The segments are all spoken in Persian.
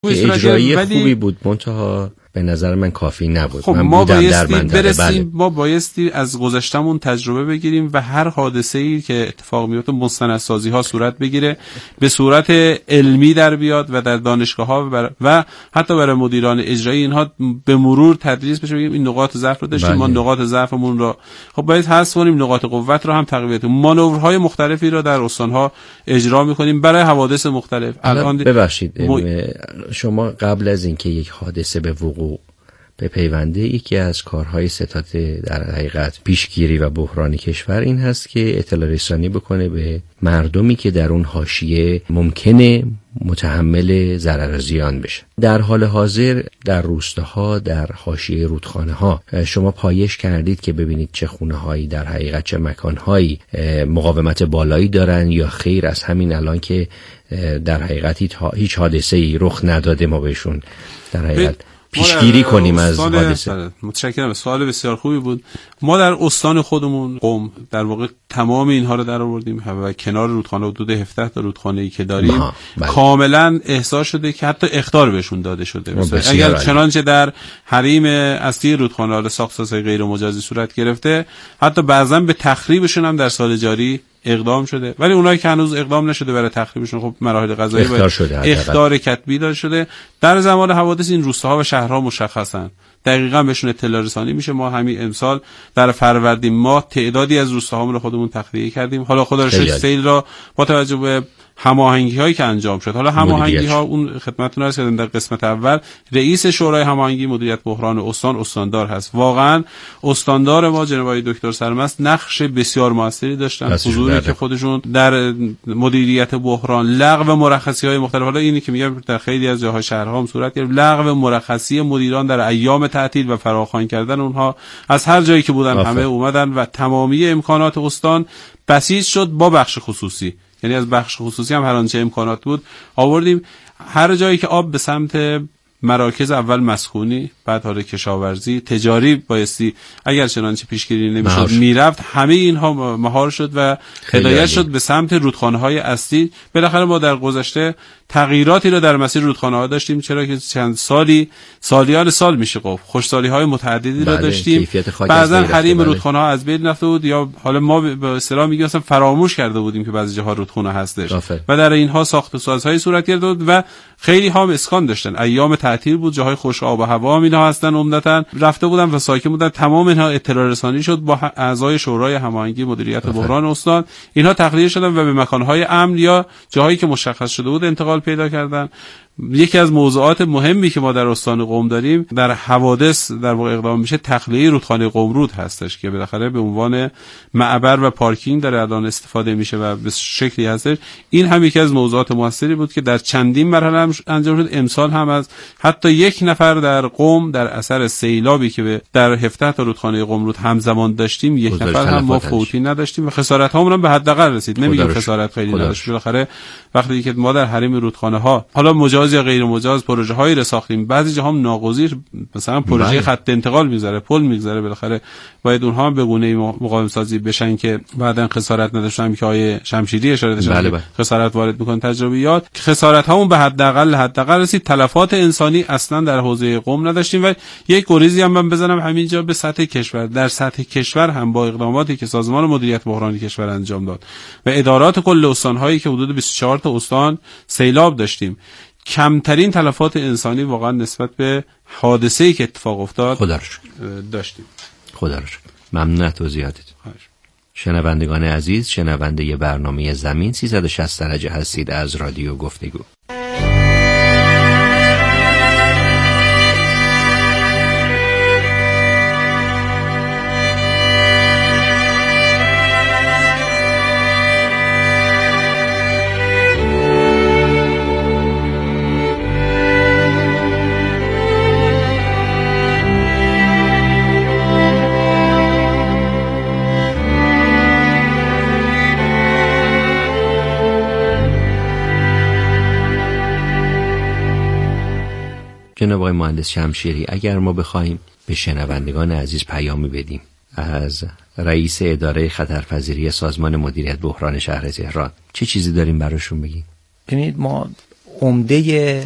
اجرایی خوبی بود، منتها به نظر من کافی نبود. خب من ما بودم در منطقه. برسیم، ما بایستی از گذشتمون تجربه بگیریم و هر حادثه‌ای که اتفاق میفته مستندسازی ها صورت بگیره، به صورت علمی در بیاد و در دانشگاه‌ها و حتی برای مدیران اجرایی اینها به مرور تدریس بشه، بگیم این نقاط ضعف رو داشتیم، ما نقاط ضعفمون رو خب باید حذف کنیم، نقاط قوت رو هم تقویت کنیم. مانورهای مختلفی رو در استان‌ها اجرا می‌کنیم برای حوادث مختلف. الان ببخشید شما قبل از اینکه یک حادثه به وقوع به پیونده، یکی از کارهای ستاد در حقیقت پیشگیری و بحران کشور این هست که اطلاع رسانی بکنه به مردمی که در اون حاشیه ممکنه متحمل ضرر زیان بشه. در حال حاضر در روستاها، در حاشیه رودخانه‌ها شما پایش کردید که ببینید چه خونه‌هایی در حقیقت، چه مکان‌هایی مقاومت بالایی دارن یا خیر، از همین الان که در حقیقت هیچ حادثه‌ای رخ نداده ما بهشون در حقیقت پیشگیری کنیم از حادثه. متشکرم، سوال بسیار خوبی بود. ما در استان خودمون قم در واقع تمام اینها رو در آوردیم و کنار رودخانه حدود 17 تا رودخانه‌ای که داریم کاملا احضار شده که حتی اخطار بهشون داده شده. اگر چنانچه در حریم اصلی رودخانه‌ها ساخت‌سازی غیر مجازی صورت گرفته، حتی بعضا به تخریبشون هم در سال جاری اقدام شده، ولی اونایی که هنوز اقدام نشده برای تخریبشون خب مراحل قضایی اخطار کتبی داده شده. در زمان حوادث این روستاها و شهرها مشخصن، دقیقاً بهشون اطلاع رسانی میشه. ما همین امسال در فروردین ماه تعدادی از روستاهامون رو خودمون تخلیه کردیم. حالا خدا رو شکر سیل را با توجه به هماهنگی‌هایی که انجام شد، حالا هماهنگی‌ها اون خدمتتون عرض کردم در قسمت اول رئیس شورای هماهنگی مدیریت بحران استاندار هست. واقعا استاندار ما جناب آقای دکتر سرمست نقش بسیار موثری داشتن، حضوری که خودشون در مدیریت بحران لغو مرخصی‌های مختلف، حالا اینی که میگم در خیلی از جاهای شهرها هم صورت گرفت، لغو مرخصی مدیران در ایام تعطیل و فراخوان کردن اونها از هر جایی که بودن همه اومدن و تمامی امکانات استان بسیج شد با بخش خصوصی. یعنی از بخش خصوصی هم هر آنچه امکانات بود آوردیم. هر جایی که آب به سمت مراکز اول مسکونی، بعد حالا کشاورزی، تجاری بایستی اگر چنانچه پیشگیری نمیشد میرفت، همه اینها مهار شد و هدایت شد به سمت رودخانه‌های اصلی. بالاخره ما در گذشته تغییراتی رو در مسیر رودخانه‌ها داشتیم، چرا که چند سالیان سال میشه گفت خوشسالی‌های متعددی رو داشتیم. بعضا حریم رودخانه‌ها از بین رفته بود یا حالا ما به اصطلاح میگیم مثلا فراموش کرده بودیم که بعضی جاها رودخانه هستش و در اینها ساخت و سازهای صورت گرفته بود و خیلی ها اسکان داشتن. ایام تعطیل بود، جاهای خوش آب و هوا اینا هستن، عمدتاً رفته بودن و ساکن بودن. تمام اینها اطلاع رسانی شد با اعضای شورای هماهنگی مدیریت بحران استان. اینها تخلیه شدن و به مکان‌های امن یا جاهایی که مشخص شده بود انتقال پیدا کردن. یکی از موضوعات مهمی که ما در استان قم داریم در حوادث در واقع اقدام میشه تخلیه رودخانه قمرود هستش که بالاخره به عنوان معبر و پارکینگ در الان استفاده میشه و به شکلی هستش. این هم یکی از موضوعات موثری بود که در چندین مرحله انجام شد. امسال هم از حتی یک نفر در قم در اثر سیلابی که در 17 تا رودخانه قمرود همزمان داشتیم، یک نفر هم ما فوتی نداشتیم و خسارت هامون هم به حداقل رسید. نمیگم خسارت خیلی نداشت. بالاخره وقتی که ما در حریم رودخانه ها حالا مجاز یا غیر مجاز پروژه هایی رو ساختیم، بعضی جاها هم ناگزیر مثلا پروژه خط انتقال میذاره، پل میذاره، بالاخره باید اونها هم به گونه‌ای مقاوم سازی بشن که بعدن خسارت نداشتن که آیه شمشیری اشاره داشتن خسارت وارد میکنن تجربیات. خسارت هامون به حداقل رسید. تلفات انسانی اصلا در حوزه قم نداشتیم. و یک گریزی هم من بزنم همینجا به سطح کشور. در سطح کشور هم با اقداماتی که سازمان مدیریت بحرانی کشور انجام داد و ادارات کل استان‌هایی که حدود 24 تا استان سیلاب داشتیم، کمترین تلفات انسانی واقعا نسبت به حادثه‌ای که اتفاق افتاد داشتیم. خدا رو شکر. ممنون از توضیحاتت. شنوندگان عزیز، شنونده برنامه زمین 360 درجه هستید از رادیو گفتگو. جناب آقای مهندس شمشیری، اگر ما بخوایم به شنوندگان عزیز پیامی بدیم از رئیس اداره خطرپذیری سازمان مدیریت بحران شهر تهران، چه چیزی داریم براشون بگیم؟ ببینید، ما عمده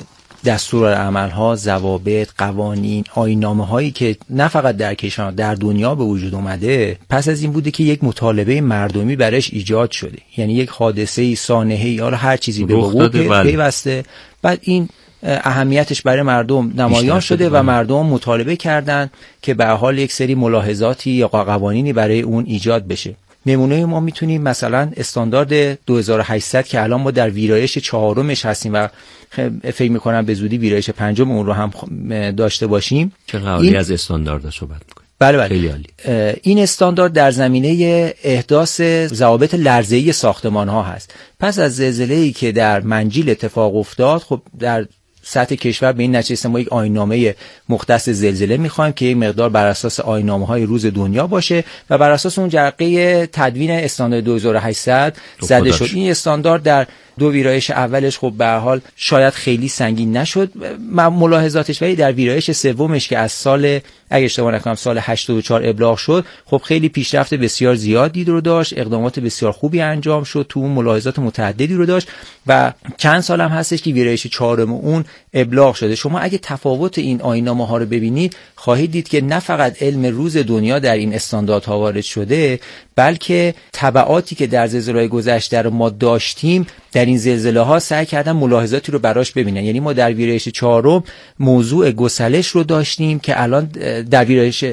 دستورالعمل‌ها، ضوابط، قوانین، آیین‌نامه‌هایی که نه فقط در کشور در دنیا به وجود اومده پس از این بوده که یک مطالبه مردمی برایش ایجاد شده. یعنی یک حادثه‌ای، سانحه‌ای یا هر چیزی به وقوع پیوسته، بعد این اهمیتش برای مردم نمایان شده و مردم مطالبه کردن که به حال یک سری ملاحظاتی یا قوانینی برای اون ایجاد بشه. نمونه ما میتونیم مثلا استاندارد 2800 که الان ما در ویرایش 4مش هستیم و فکر میکنم به زودی ویرایش 5 اون رو هم داشته باشیم. چه قبلی از استاندارد صحبت میکنیم. بله. خیلی عالی. این استاندارد در زمینه احداث ضوابط لرزه‌ای ساختمان‌ها هست. پس از زلزله‌ای که در منجیل اتفاق افتاد، خب در سطح کشور به این نتیجه ما یک آیین‌نامه مختص زلزله می‌خوایم که یک مقدار بر اساس آیین‌نامه‌های روز دنیا باشه و بر اساس اون جرقه تدوین استاندارد 2800 زده شد. این استاندارد در 2 ویرایش اولش خب به هر حال شاید خیلی سنگین نشد ملاحظاتش، ولی در ویرایش سومش که از سال اگه اشتباه نکنم سال 84 ابلاغ شد، خب خیلی پیشرفت بسیار زیادی رو داشت، اقدامات بسیار خوبی انجام شد، تو ملاحظات متعددی رو داشت و چند سال هم هستش که ویرایش 4 اون ابلاغ شده. شما اگه تفاوت این آیین‌نامه‌ها رو ببینید خواهید دید که نه فقط علم روز دنیا در این استانداردها وارد شده، بلکه تبعاتی که در زلزله‌های گذشته رو ما داشتیم در این زلزله‌ها سعی کردن ملاحظاتی رو براش ببینن. یعنی ما در ویرایش 4 موضوع گسلش رو داشتیم که الان در ویرایش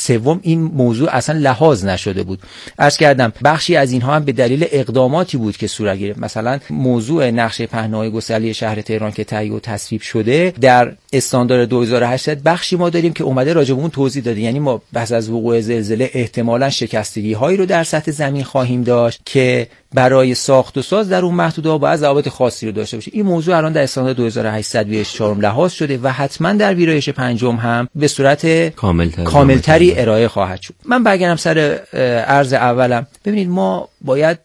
3 این موضوع اصلا لحاظ نشده بود. عرض کردم بخشی از اینها هم به دلیل اقداماتی بود که صورت گرفت. مثلا موضوع نقشه پهنای گسلی شهر تهران که تهیه و تصویب شده در استاندارد 2800 بخشی ما داریم که اومده راجع به اون توضیح داده. یعنی ما پس از وقوع زلزله احتمالاً شکستگی‌هایی رو در سطح زمین خواهیم داشت که برای ساخت و ساز در اون محدوده‌ها باید ضوابط خاصی رو داشته باشه. این موضوع الان در استاندارد 2800 ویرایش 4 لحاظ شده و حتما در ویرایش 5 هم به صورت کاملتری ارائه خواهد شد. من برگردم سر عرض اولم. ببینید ما باید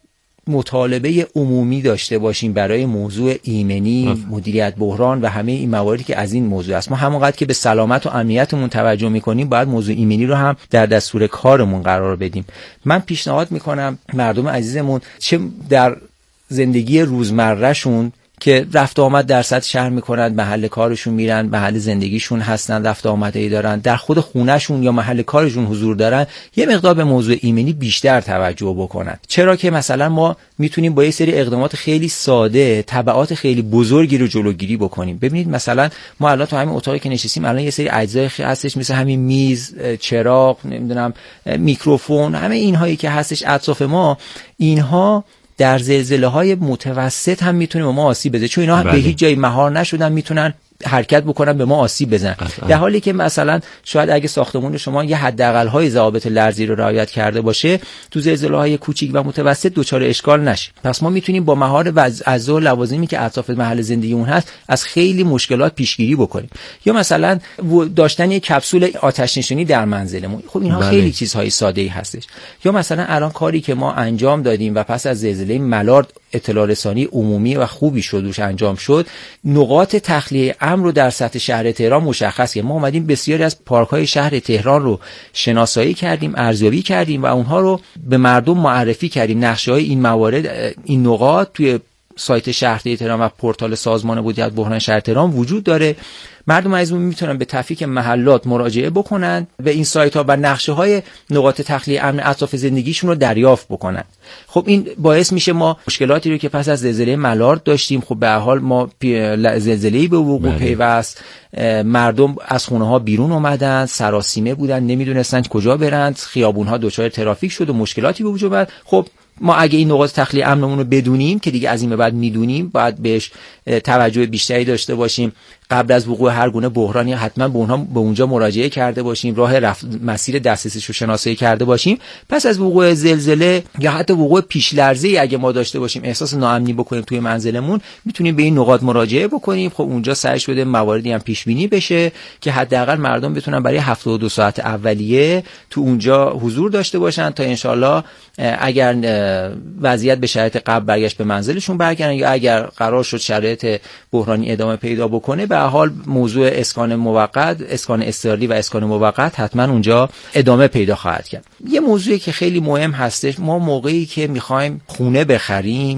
مطالبه عمومی داشته باشیم برای موضوع ایمنی، مدیریت بحران و همه این مواردی که از این موضوع است. ما همونقدر که به سلامت و امنیتمون توجه می‌کنیم باید موضوع ایمنی رو هم در دستور کارمون قرار بدیم. من پیشنهاد می‌کنم مردم عزیزمون چه در زندگی روزمرهشون که رفت آمد در سطح شهر میکنن، محل کارشون میرن، محل زندگیشون هستن، رفت آمدی دارن، در خود خونهشون یا محل کارشون حضور دارن، یه مقدار به موضوع ایمنی بیشتر توجه بکنن. چرا که مثلا ما میتونیم با یه سری اقدامات خیلی ساده تبعات خیلی بزرگی رو جلوگیری بکنیم. ببینید مثلا ما الان تو همین اتاقی که نشستیم الان یه سری اجزای هستش مثل همین میز، چراغ، نمیدونم میکروفون، همه اینهایی که هستش اطراف ما، اینها در زلزله‌های متوسط هم میتونه به ما آسیب بزنه، چون اینا به هیچ جای مهار نشدن، میتونن حرکت بکنن به ما آسیب بزنن. در حالی که مثلا شاید اگه ساختمون شما یه حداقل‌های ضوابط لرزی رو رعایت کرده باشه، تو زلزله‌های کوچیک و متوسط دچار اشکال نشه. پس ما میتونیم با مهار و اجزا و لوازمی که اطراف محل زندگی اون هست از خیلی مشکلات پیشگیری بکنیم. یا مثلا داشتن یک کپسول آتش نشانی در منزلمون، خب اینها خیلی چیزهای ساده‌ای هستش. یا مثلا الان کاری که ما انجام دادیم و پس از زلزله ملارد اطلاع رسانی عمومی و خوبی شدوش انجام شد، نقاط تخلیه امن رو در سطح شهر تهران مشخص کردیم. ما اومدیم بسیاری از پارک‌های شهر تهران رو شناسایی کردیم، ارزیابی کردیم و اونها رو به مردم معرفی کردیم. نقشه‌های این موارد، این نقاط توی سایت شهر تهران و پورتال سازمان مدیریت بحران شهر تهران وجود داره. مردم عزیزمون میتونن به تفکیک محلات مراجعه بکنن و این سایت ها و نقشه های نقاط تخلیه امن اطراف زندگیشون رو دریافت بکنن. خب این باعث میشه ما مشکلاتی رو که پس از زلزله ملارد داشتیم، خب به هر حال ما زلزله‌ای به وقوع پیوست، مردم از خونه ها بیرون اومدن، سراسیمه بودن، نمیدونستن کجا برن، خیابون ها دچار ترافیک شد و مشکلاتی به وجود اومد. خب ما اگه این نقاط تخلیه امنمون رو بدونیم که دیگه از این به بعد میدونیم، باید بهش توجه بیشتری داشته باشیم. قبل از وقوع هر گونه بحرانی حتما به اونجا مراجعه کرده باشیم، راه مسیر دسترسیش رو شناسایی کرده باشیم. پس از وقوع زلزله یا حتی وقوع پیش لرزه‌ای اگه ما داشته باشیم، احساس ناامنی بکنیم توی منزلمون، میتونیم به این نقاط مراجعه بکنیم. خب اونجا سعی شده مواردی هم پیش بینی بشه که حداقل مردم بتونن برای 72 ساعت اولیه تو اونجا حضور داشته باشن تا انشالله اگر وضعیت به شرایط قبل برگشت به منزلشون برگردن، یا اگر قرار شد شرایط بحرانی ادامه پیدا بکنه، به هر حال موضوع اسکان موقت، اسکان اضطراری و اسکان موقت حتما اونجا ادامه پیدا خواهد کرد. یه موضوعی که خیلی مهم هستش، ما موقعی که میخوایم خونه بخریم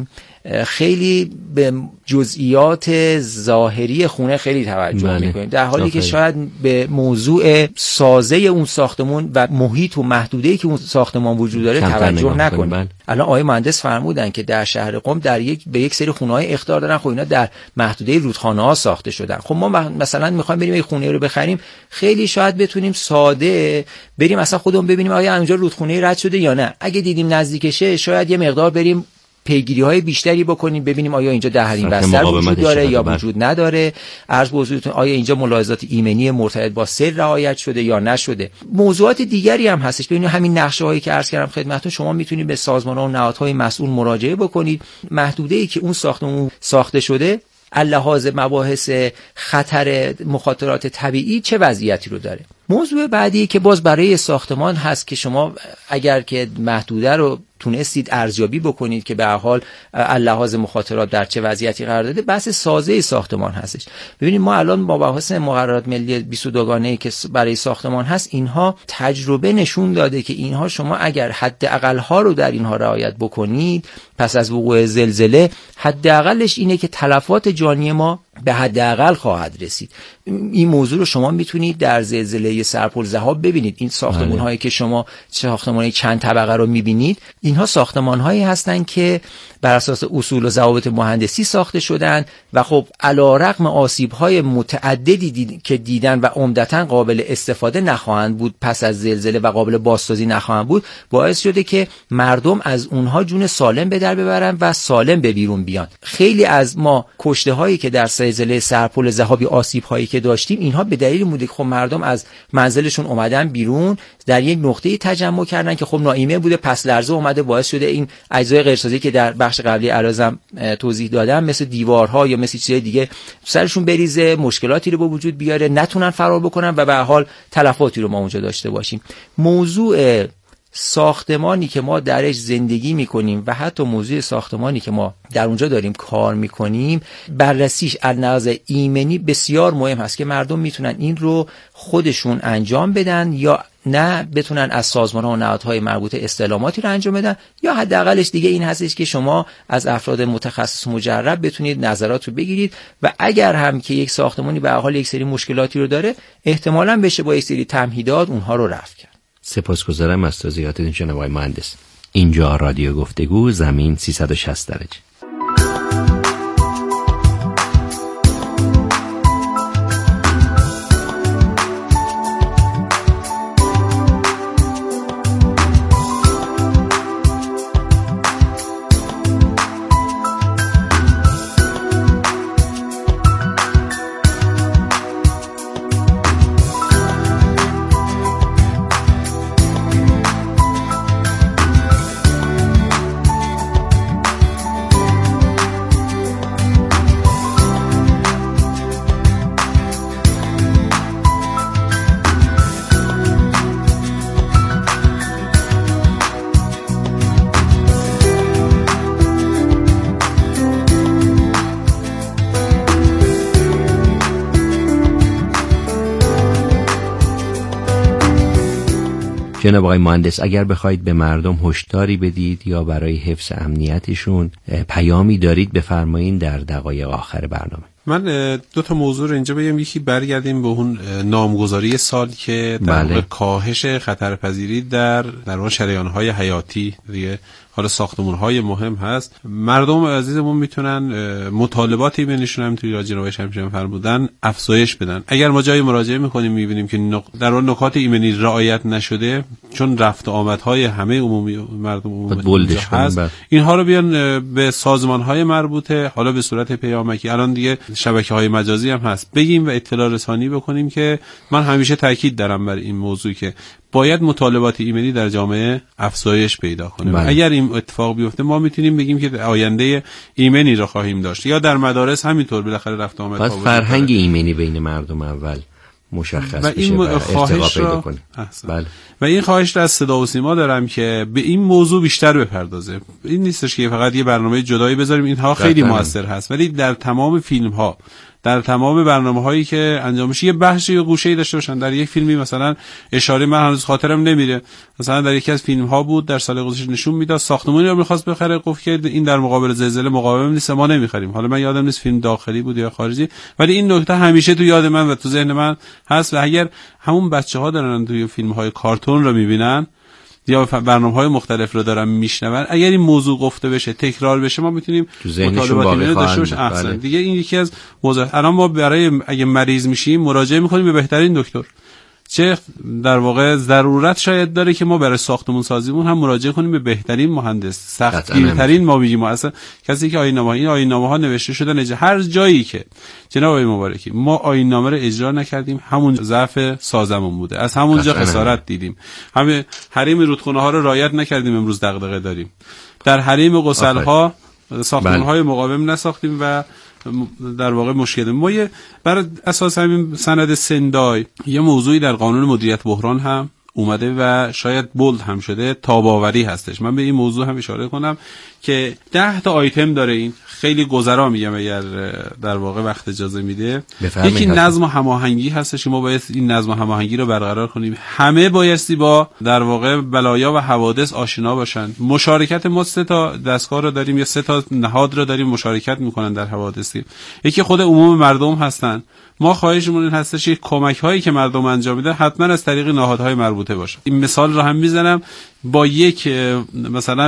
خیلی به جزئیات ظاهری خونه خیلی توجه میکنیم، در حالی که شاید به موضوع سازه اون ساختمون و محیط و محدوده‌ای که اون ساختمان وجود داره توجه نکنیم. الان آقای مهندس فرمودن که در شهر قم به یک سری خونه‌های اخطار دارن، خب اینا در محدوده رودخانه‌ها ساخته شدن. خب ما مثلا می‌خوایم بریم یک خونه رو بخریم، خیلی شاید بتونیم ساده بریم اصلا خودمون ببینیم آیا اونجا رودخونه رد شده یا نه. اگه دیدیم نزدیکشه شاید یه مقدار بریم پیگیری‌های بیشتری بکنیم ببینیم آیا اینجا ده حریم بستر وجود داره یا وجود نداره. عرض به حضورتون آیا اینجا ملاحظات ایمنی مرتبط با سر رعایت شده یا نشده. موضوعات دیگری هم هستش. ببینید همین نقشه‌هایی که عرض کردم خدمتتون، شما میتونید به سازمان‌ها و نهادهای مسئول مراجعه بکنید. محدوده‌ای که اون ساختمون ساخته شده لحاظ مباحث خطر مخاطرات طبیعی چه وضعیتی رو داره. موضوع بعدی که باز برای ساختمان هست که شما اگر که محدوده رو تونستید ارزیابی بکنید که به هر حال لحاظ مخاطرات در چه وضعیتی قرار داده، بحث سازه ساختمان هستش. ببینید ما الان با بحث مقررات ملی 22 گانه‌ای که برای ساختمان هست، اینها تجربه نشون داده که اینها شما اگر حداقل ها رو در اینها رعایت بکنید، پس از وقوع زلزله حداقلش اینه که تلفات جانی ما به حداقل خواهد رسید. این موضوع رو شما میتونید در زلزله سرپل ذهاب ببینید. این ساختمان هایی که شما ساختمان چند طبقه رو میبینید، اینها ساختمان هایی هستن که بر اساس اصول و ضوابط مهندسی ساخته شدن و خب علیرغم آسیب های متعددی که دیدن و عمدتاً قابل استفاده نخواهند بود پس از زلزله و قابل بازسازی نخواهند بود، باعث شده که مردم از اونها جون سالم به در ببرن و سالم به بیرون بیان. خیلی از ما کشته هایی که در زلزله سرپل ذهابی آسیب هایی که داشتیم، اینها به دلیل بوده که خب مردم از منزلشون اومدن بیرون، در یک نقطه‌ای تجمع کردن که خب ناایمه بوده، پس لرزه اومده، باعث شده این اجزای غیرسازی که در بخش قبلی عرضم توضیح دادم مثل دیوارها یا مثل چیزهای دیگه سرشون بریزه، مشکلاتی رو به وجود بیاره، نتونن فرار بکنن و به هر حال تلفاتی رو ما اونجا داشته باشیم. موضوع ساختمانی که ما درش زندگی میکنیم و حتی موضوع ساختمانی که ما در اونجا داریم کار میکنیم، بررسیش از نظر ایمنی بسیار مهم هست که مردم میتونن این رو خودشون انجام بدن یا نه بتونن از سازمان‌ها و نهادهای مربوطه استعلاماتی رو انجام بدن، یا حداقلش دیگه این هستش که شما از افراد متخصص مجرب بتونید نظرات رو بگیرید و اگر هم که یک ساختمانی به هر حال یک سری مشکلاتی رو داره، احتمالاً بشه با یک سری تمهیدات اونها رو رفع کرد. سپاسگزارم از توضیحاتتون جناب آقای مهندس. اینجا رادیو گفتگو، زمین 360 درجه. جناب آقای مهندس، اگر بخواید به مردم هشداری بدید یا برای حفظ امنیتشون پیامی دارید بفرمایید در دقایق آخر برنامه. من دو تا موضوع رو اینجا بگم. یکی برگردیم به اون نامگذاری سال که در واقع کاهش خطرپذیری در واقع شریان‌های حیاتی دیگه حالا ساختمان‌های مهم هست. مردم عزیزمون میتونن مطالباتی بنشونن، هم توی جناب شمشیری فرمودن افزایش بدن. اگر ما جای مراجعه می‌کنیم می‌بینیم که در اون نکات ایمنی رعایت نشده، چون رفت و آمدهای همه عمومی مردم عمومی هست، اینها رو بیان به سازمان‌های مربوطه، حالا به صورت پیامکی، الان دیگه شبکه‌های مجازی هم هست، بگیم و اطلاع رسانی بکنیم که من همیشه تاکید دارم بر این موضوع که باید مطالبات ایمنی در جامعه افزایش پیدا کنه. اگر این اتفاق بیفته ما میتونیم بگیم که آینده ایمنی را خواهیم داشت. یا در مدارس همینطور، بالاخره رفت آمد باید فرهنگ ایمنی بین مردم اول مشخص بشه و ارتقا پیدا کنه. بله. و این خواهش را از صدا و سیما دارم که به این موضوع بیشتر بپردازه. این نیستش که فقط یه برنامه جدایی بذاریم، اینها خیلی موثر هست، ولی در تمام فیلم ها، در تمام برنامه‌هایی که انجام میشه یه بخشی یا گوشه‌ای داشته باشن. در یک فیلمی مثلا اشاره من هنوز خاطرم نمیره، مثلا در یکی از فیلم‌ها بود در سال گذشته نشون میداد ساختمانی رو می‌خواست بخره، گفت که این در مقابل زلزله مقاوم نیست، ما نمی‌خریم. حالا من یادم نیست فیلم داخلی بود یا خارجی، ولی این نکته همیشه تو یاد من و تو ذهن من هست. و اگر همون بچه‌ها دارن توی فیلم‌های کارتون رو می‌بینن یا برنامه‌های مختلف رو دارن میشنون، اگر این موضوع گفته بشه، تکرار بشه، ما میتونیم مطالباتی اینو داشته باشیم. احسن دیگه این یکی از موضوعات. الان ما برای اگه مریض میشیم مراجعه میکنیم به بهترین دکتر، چه در واقع ضرورت شاید داره که ما برای ساختمون سازیمون هم مراجعه کنیم به بهترین مهندس، سختگیرترین ما بگیم اصلا کسی که آیین‌نامه ها نوشته شدن هر جایی که جناب آقای مبارکی ما آیین‌نامه رو اجرا نکردیم، همون ضعف سازمون بوده، از همونجا خسارت دیدیم. همه حریم رودخونه ها رو رعایت نکردیم، امروز دغدغه داریم. در حریم غسل‌ها ساختمان‌های مقاوم نساختیم و در واقع مشکل ما بر اساس همین سند سندای یه موضوعی در قانون مدیریت بحران هم اومده و شاید بولد هم شده، تاب‌آوری هستش. من به این موضوع هم اشاره کنم که 10 تا آیتم داره. این خیلی گذرا میگم اگر در واقع وقت اجازه میده. یکی نظم و هماهنگی هستش، ما باید این نظم و هماهنگی رو برقرار کنیم. همه بایستی با در واقع بلایا و حوادث آشنا باشن. مشارکت ما 3 تا دستگاه رو داریم یا 3 تا نهاد رو داریم مشارکت میکنن در حوادث. یکی خود عموم مردم هستن. ما خواهشمون این هستش یک کمک هایی که مردم انجام میدن حتما از طریق نهادهای مربوطه باشه. این مثال رو هم میزنم، با یک مثلا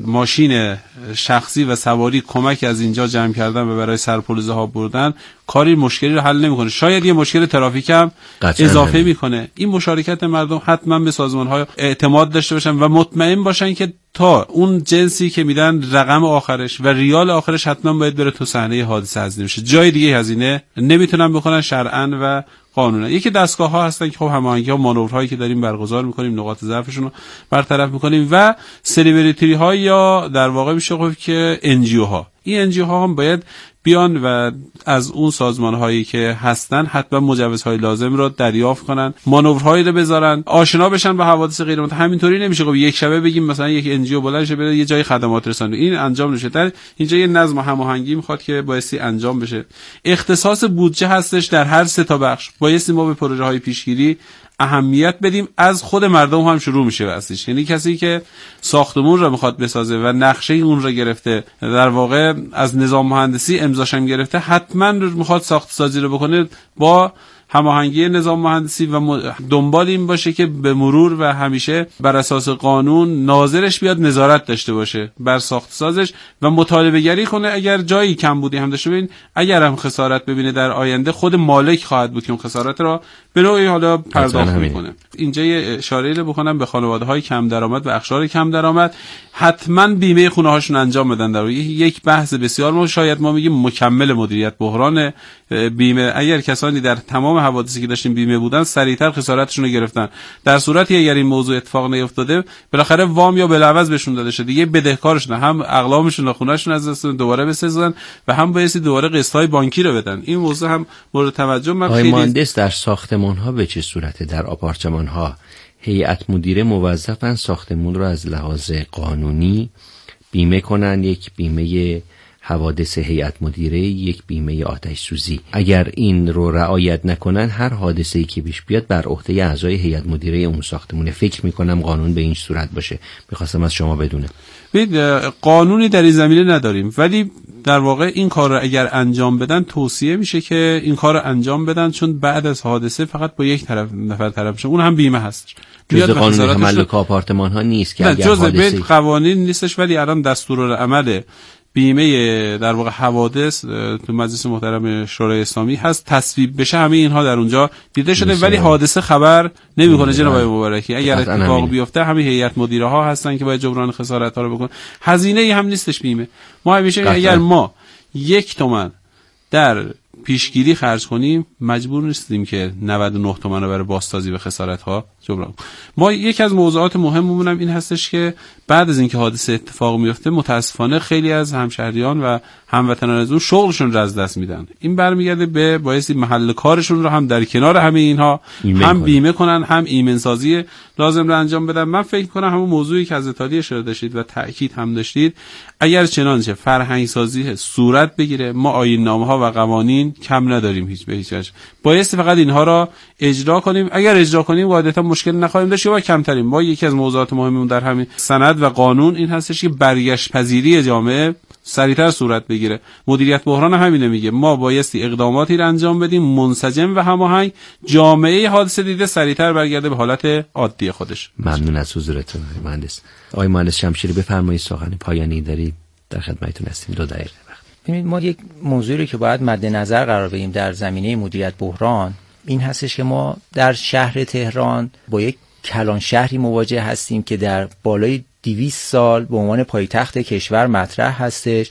ماشین شخصی و سواری کمک از اینجا جمع کردن و برای سرپولیزه ها بردن کاری مشکلی رو حل نمیکنه، شاید یه مشکل ترافیک هم اضافه میکنه. این مشارکت مردم حتما به سازمان ها اعتماد داشته باشن و مطمئن باشن که تا اون جنسی که میدن رقم آخرش و ریال آخرش حتما باید بره تو صحنه حادثه هزینه بشه، جای دیگه هزینه نمیتونن بکنن شرعاً و قانونا. یکی دستگاه ها هستن که خب هماهنگی ها مانورهایی که داریم برگزار میکنیم، نقاط ضعفشون رو برطرف میکنیم و سلیبریتی ها یا در واقع میشه گفت که NGO ها. این NGO ها هم باید بیان و از اون سازمان هایی که هستن حتما مجوزهای لازم رو دریافت کنن، مانورهایی رو بذارن، آشنا بشن با حوادث غیر متوقع. همینطوری نمیشه خب یک شبه بگیم مثلا یک NGO بلند شه بره یه جای خدمات رسانی، این انجام نشه. در اینجا یه نظم و هماهنگی میخواد که بایستی انجام بشه. اختصاص بودجه هستش در هر 3 تا بخش. بایستی ما به پروژه های پیشگیری اهمیت بدیم، از خود مردم هم شروع میشه اصلیش. یعنی کسی که ساختمون رو میخواد بسازه و نقشه اون رو گرفته، در واقع از نظام مهندسی امضاش هم گرفته، حتما میخواد ساخت سازی رو بکنه با هماهنگی نظام مهندسی و دنبال این باشه که به مرور و همیشه بر اساس قانون ناظرش بیاد نظارت داشته باشه بر ساخت سازش و مطالبه گری کنه. اگر جایی کم بودی هم داشته ببین، اگر هم خسارت ببینه در آینده خود مالک خواهد بود که اون خسارت را به نوعی حالا پرداخت میکنه. اینجا یه اشاره بکنم به خانواده‌های کم درآمد و اقشار کم درآمد، حتما بیمه خونه هاشون انجام بدن. در یک بحث بسیار ما شاید ما میگیم مکمل مدیریت بحران بیمه. اگر کسانی در تمام حوادثی که داشتیم بیمه بودن سریعتر خسارتشون رو گرفتن، در صورتی اگر این موضوع اتفاق نیفتاده بالاخره وام یا بالعوض بهشون داده شده، دیگه بدهکارشون هم اقلامشون و خونه‌شون از دست دوباره بسازن و هم بایستی دوباره قسطای بانکی رو بدن. این موضوع هم مورد توجه من خیلی. مهندس در ساختمان ها به چه صورته؟ در آپارتمان ها هیئت مدیره موظفن ساختمون رو از لحاظ قانونی بیمه کنن، یک بیمه حوادث هیئت مدیره، یک بیمه آتش سوزی. اگر این رو رعایت نکنن هر حادثه‌ای که پیش بیاد بر عهده اعضای هیئت مدیره اون ساختمونه. فکر میکنم قانون به این صورت باشه. میخواستم از شما بدونم. قانونی در این زمینه نداریم، ولی در واقع این کار رو اگر انجام بدن توصیه میشه که این کار رو انجام بدن، چون بعد از حادثه فقط با یک نفر طرف شه، اون هم بیمه هستش. جزء قانون تملک آپارتمان ها نیست که اگر جزء حادثه قوانین نیستش، ولی الان دستورالعمل بیمه در واقع حوادث تو مجلس محترم شورای اسلامی هست، تصویب بشه همه اینها در اونجا دیده شده، ولی حادثه خبر نمیکنه. جناب مبارکی اگر اتفاق بیفته همه هیئت مدیره ها هستن که باید جبران خسارت ها رو بکنن. هزینه ای هم نیستش بیمه. ما همیشه اگر ما 1 تومن در پیشگیری خرج کنیم مجبور نیستیم که 99 تومن رو برای بازسازی و خسارت ها جبران کنیم. ما یکی از موضوعات مهممون هم این هستش که بعد از اینکه حادثه اتفاق میفته متاسفانه خیلی از همشهریان و هموطنان از اون شغلشون رو از دست میدن. این برمیگرده به بایستی محل کارشون رو هم در کنار همه اینها هم بیمه کنن، هم ایمن سازی لازم رو انجام بدن. من فکر کنم همون موضوعی که از اتالیه اشاره داشتید و تأکید هم داشتید، اگر چنانچه فرهنگ سازی صورت بگیره، ما آیین نامه ها و قوانین کم نداریم به هیچ وجه. بایستی فقط اینها را اجرا کنیم. اگر اجرا کنیم قاعدتا مشکل نخواهیم داشت یا کمتریم. ما یکی از موضوعات مهممون در همین سند و قانون این هستش که برگشت پذیری جامعه سریعتر صورت بگیره. مدیریت بحران همینه میگه، ما بایستی اقداماتی را انجام بدیم منسجم و هماهنگ، جامعه حادثه دیده سریعتر برگرده به حالت عادی خودش. ممنون از حضورتون مهندس. آقای مهندس شمشیری بفرمایید، سخن پایانی دارید، در خدمتتون هستیم. 2 دقیقه وقت. ببینید ما یک موضوعی که باید مد نظر قرار بدیم در زمینه مدیریت بحران این هستش که ما در شهر تهران با یک کلان شهری مواجه هستیم که در بالای 200 سال به عنوان پایتخت کشور مطرح هستش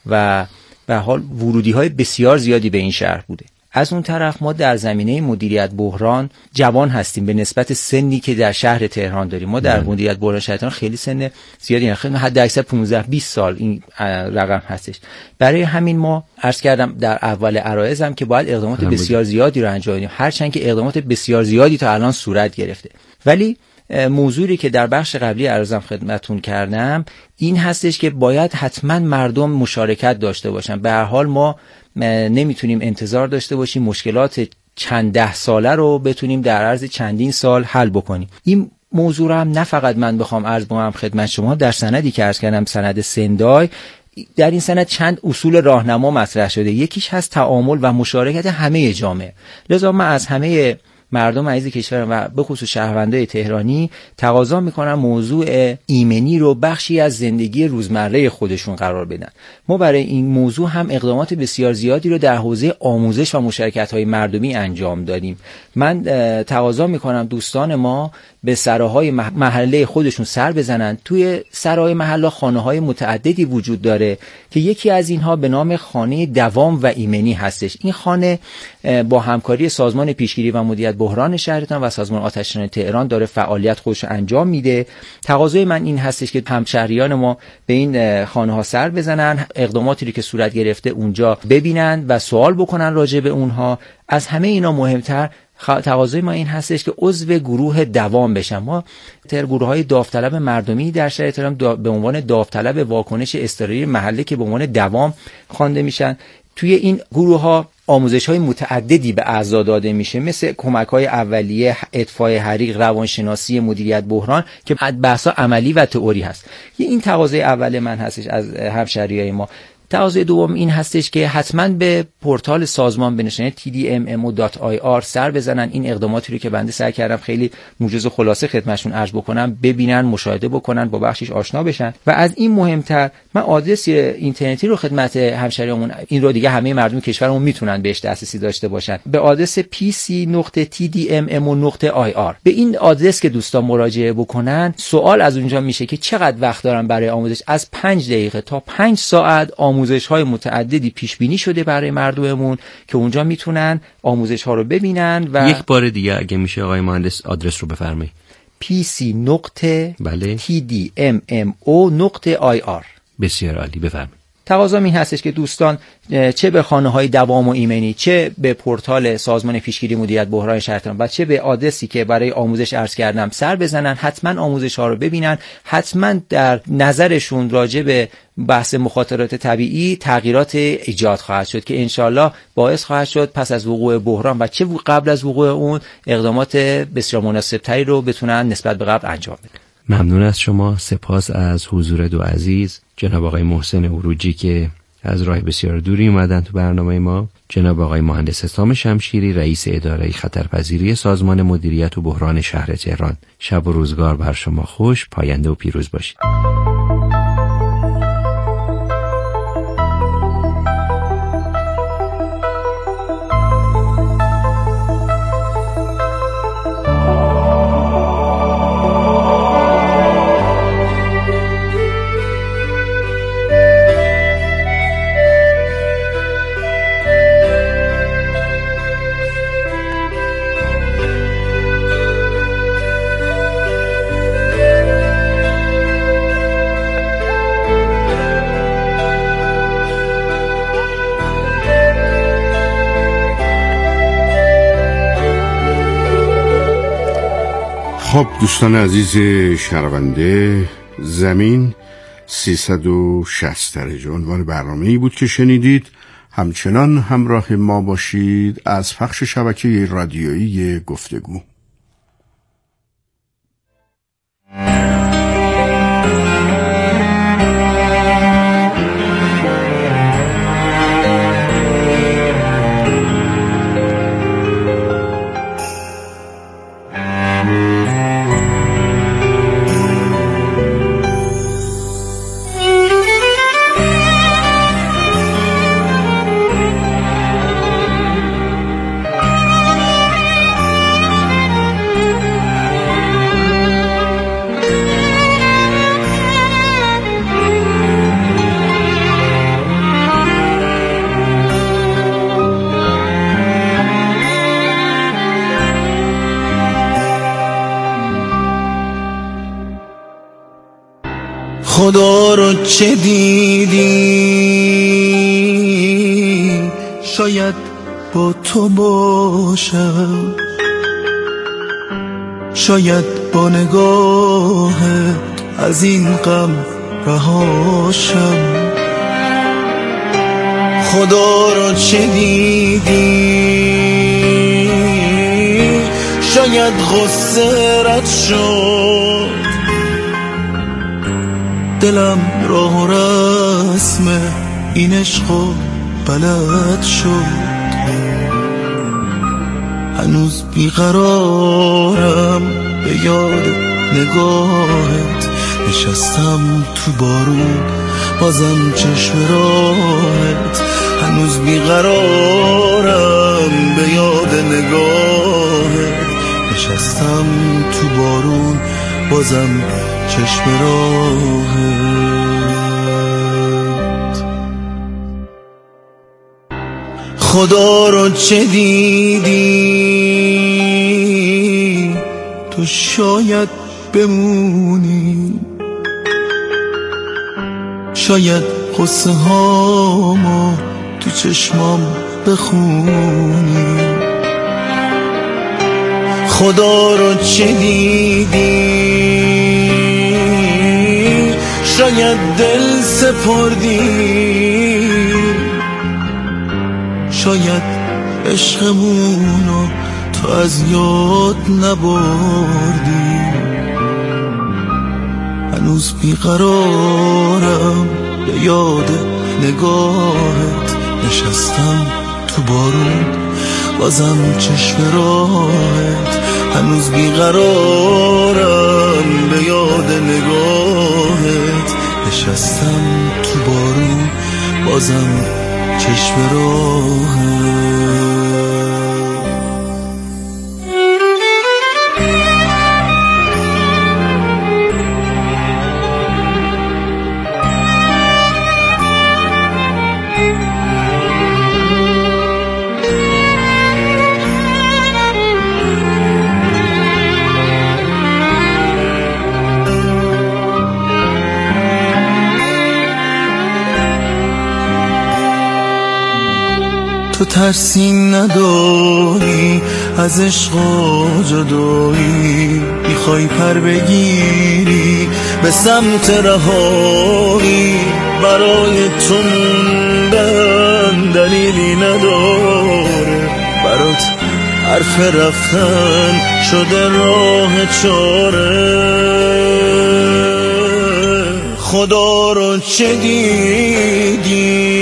و به حال ورودی‌های بسیار زیادی به این شهر بوده. از اون طرف ما در زمینه مدیریت بحران جوان هستیم به نسبت سنی که در شهر تهران داریم. ما در مدیریت بحران شهر تهران خیلی سن زیادی نداریم، حد اکثر 15-20 سال این رقم هستش. برای همین ما عرض کردم در اول عرایضم که باید اقدامات بسیار زیادی رو انجام بدیم، هرچند که اقدامات بسیار زیادی تا الان صورت گرفته. ولی موضوعی که در بخش قبلی عرضم خدمتتون کردم این هستش که باید حتما مردم مشارکت داشته باشن. به هر حال ما نمیتونیم انتظار داشته باشیم مشکلات چند 10 ساله رو بتونیم در عرض چندین سال حل بکنیم. این موضوع رو هم نه فقط من بخوام عرض بکنم خدمت شما، در سندی که عرض کردم سند سندای، در این سند چند اصول راهنما مطرح شده. یکیش هست تعامل و مشارکت همه جامعه. لذا من از همه مردم عزیز کشور و به خصوص شهروندان تهرانی تقاضا میکنم موضوع ایمنی رو بخشی از زندگی روزمره خودشون قرار بدن. ما برای این موضوع هم اقدامات بسیار زیادی رو در حوزه آموزش و مشارکت‌های مردمی انجام دادیم. من تقاضا میکنم دوستان ما به سراهای محله خودشون سر بزنن. توی سراهای محله خانه‌های متعددی وجود داره که یکی از اینها به نام خانه دوام و ایمنی هستش. این خانه با همکاری سازمان پیشگیری و مدیریت بحران شهرتان و سازمان آتش‌نشانی تهران داره فعالیت خودش رو انجام میده. تقاضای من این هستش که همشهریان ما به این خانه‌ها سر بزنن، اقداماتی که صورت گرفته اونجا ببینن و سوال بکنن راجع به اونها. از همه اینا مهمتر تقاضای ما این هستش که عضو گروه دوام بشن. ما گروه‌های داوطلب مردمی در شهر تهران به عنوان داوطلب واکنش اضطراری محله که به عنوان دوام خوانده میشن. توی این گروه‌ها آموزش‌های متعددی به اعضا داده میشه، مثل کمک‌های اولیه، اطفاء حریق، روانشناسی، مدیریت بحران که بحث‌ها عملی و تئوری هست. این تقاضای اول من هستش از همشهریای ما. تقاضای دوم این هستش که حتما به پورتال سازمان به نشانی tdmmo.ir سر بزنن. این اقداماتی رو که بنده سعی کردم خیلی موجز و خلاصه خدمتشون عرض بکنم ببینن، مشاهده بکنن، با بخشش آشنا بشن. و از این مهمتر من آدرس اینترنتی رو خدمت همشهریامون، این رو دیگه همه مردم کشورمون میتونن بهش دسترسی داشته باشن، به آدرس pc.tdmmo.ir. به این آدرس که دوستان مراجعه بکنن سوال از اونجا میشه که چقدر وقت دارن برای آموزش. از 5 دقیقه تا 5 ساعت آموزش‌های متعددی پیش بینی شده برای مردممون که اونجا میتونن آموزش‌ها رو ببینن. و یک بار دیگه اگه میشه آقای مهندس آدرس رو بفرمایید. pc.tdmmo.ir. بسیار عالی، بفرمایید. تقاضا این هستش که دوستان چه به خانه‌های دوام و ایمنی، چه به پورتال سازمان پیشگیری مدیریت بحران شهر تهران و چه به آدرسی که برای آموزش عرض کردم سر بزنن، حتما آموزش‌ها رو ببینن، حتما در نظرشون راجع به بحث مخاطرات طبیعی تغییرات ایجاد خواهد شد که انشالله باعث خواهد شد پس از وقوع بحران و چه قبل از وقوع اون اقدامات بسیار مناسب‌تری رو بتونن نسبت به قبل انجام بدن. ممنون از شما. سپاس از حضور دو عزیز، جناب آقای محسن عروجی که از راه بسیار دوری اومدن تو برنامه ما، جناب آقای مهندس حسام شمشیری رئیس اداره خطرپذیری سازمان مدیریت و بحران شهر تهران. شب و روزگار بر شما خوش، پاینده و پیروز باشید. خب دوستان عزیز شنونده، زمین 360 درجه عنوان برنامه‌ای بود که شنیدید. همچنان همراه ما باشید از پخش شبکه رادیویی گفتگو. خدا رو چه دیدی شاید با تو باشم، شاید با نگاهت از این غم رهاشم. خدا رو چه دیدی شاید غصه رد شد، دلم راه و رسم این عشقو بلد شد. هنوز بیقرارم به یاد نگاهت، نشستم تو بارون بازم چشم راهت. هنوز بیقرارم به یاد نگاهت، نشستم تو بارون بازم چشم راهت. خدا رو چه دیدی تو شاید بمونی، شاید قصه هامو تو چشمام بخونی. خدا رو چه دیدی شاید دل سپردی، شاید عشقمونو تو از یاد نبردی. هنوز بیقرارم به یاد نگاهت، نشستم تو بارون بازم چشم راهت. هنوز بیقرارم به یاد نگاهت، نشستم تو بارون بازم چشم راهت. تو ترسی نداری از عشق و جدایی، میخوای پر بگیری به سمت رهایی. برای تو موندن دلیلی نداره، برات حرف رفتن شده راه چاره. خدا رو چه دیدی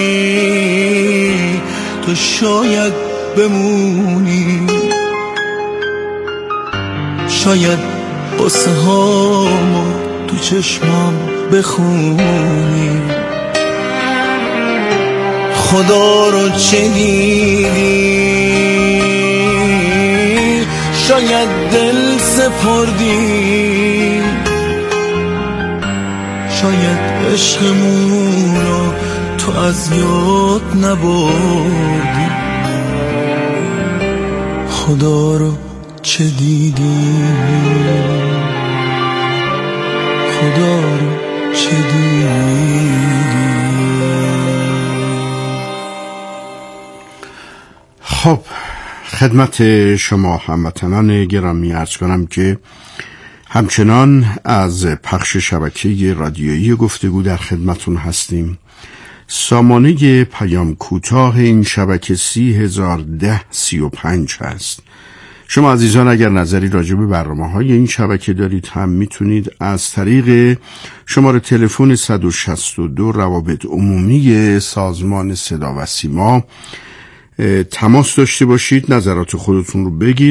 تو شاید بمونی، شاید قصه هامو تو چشمام بخونی. خدا رو چه دیدی شاید دل سپردی، شاید عشقمونو تو از یاد نبردی. خدا رو چه دیدی، خدا رو چه دیدی. خب خدمت شما هموطنان گرامی عرض کنم که همچنان از پخش شبکه رادیویی گفتگو در خدمتون هستیم. سامانه پیام کوتاه این شبکه 301035 هست. شما عزیزان اگر نظری راجع به برنامه‌های این شبکه دارید هم میتونید از طریق شماره تلفن 162 روابط عمومی سازمان صدا و سیما تماس داشته باشید، نظرات خودتون رو بگید.